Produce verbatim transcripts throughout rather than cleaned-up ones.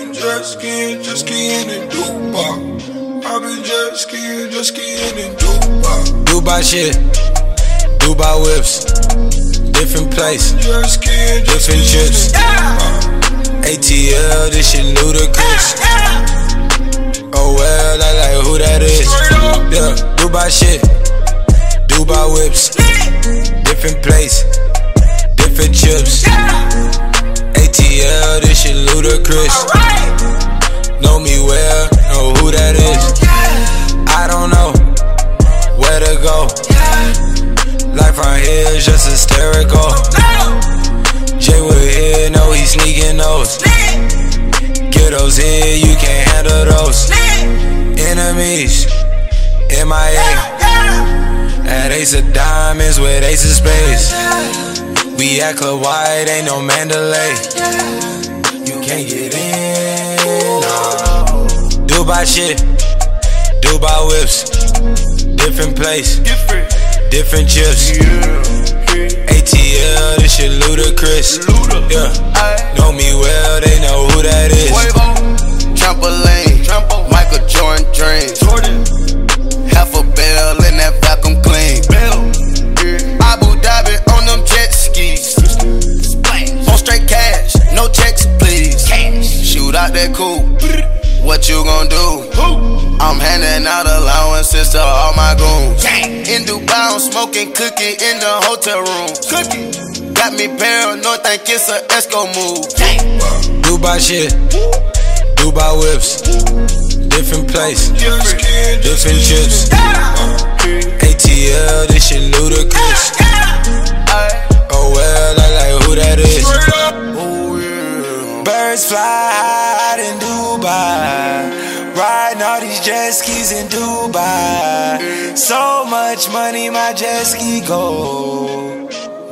been jet skiing, jet skiing in Dubai. I've been jet skiing, jet skiing in Dubai. Dubai shit, Dubai whips, different place, Jet skiing, jet different skiing trips. in Dubai. A T L, this shit ludicrous. Oh well, I like who that is. Yeah, Dubai shit, Dubai whips, different place, different chips. A T L, this shit ludicrous. Know me well, know who that is. I don't know where to go. Life around here is just hysterical. Jay Wood here, know he sneaking those. Get those here, you can't handle those. Enemies, M I A. At Ace of Diamonds with Ace of Spades. We at Club White, ain't no Mandalay. You can't get in, no. Dubai shit, Dubai whips, different place, different chips. A T L, this shit ludicrous. Yeah, know me well, they know who that is. Trampoline, Michael Jordan dreams. Half a bell in that vacuum clean. Abu Dhabi on them jet skis. On straight cash, no checks please. Shoot out that coupe, what you gon' do? I'm handing out allowances to all my goons. In Dubai, I'm smoking cookie in the hotel room. Got me paranoid, think it's a Esco move. Dubai shit, Dubai whips, different place, different chips. A T L, this shit ludicrous. Oh well, I like who that is. Birds fly high in Dubai, riding all these jet skis in Dubai. So much money, my jet ski go.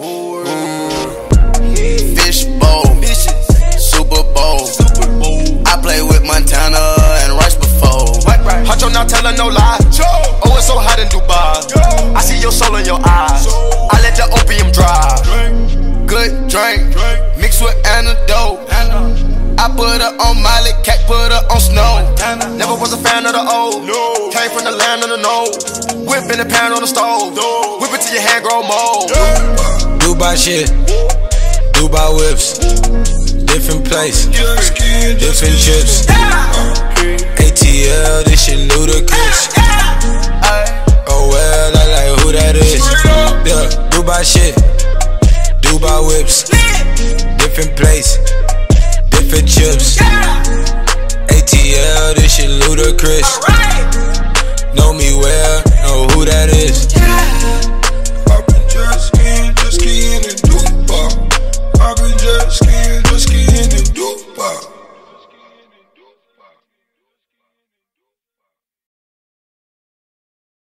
Fish bowl, Super Bowl. I play with Montana and Rice before. Huncho not telling no lie. Oh, it's so hot in Dubai. I see your soul in your eyes. I let the opium dry. Good drink, mixed with antidote. I put her on Miley, cat put her on Snow. Never was a fan of the old. Came from the land of the no. Whip in the pan on the stove. Whip it till your hand grow mold. Dubai shit, Dubai whips, different place, different chips. A T L, this shit ludicrous. Oh well, I like who that is. Yeah, Dubai shit, Dubai whips, different place, different chips. A T L, this shit ludicrous. Know me well, know who that is.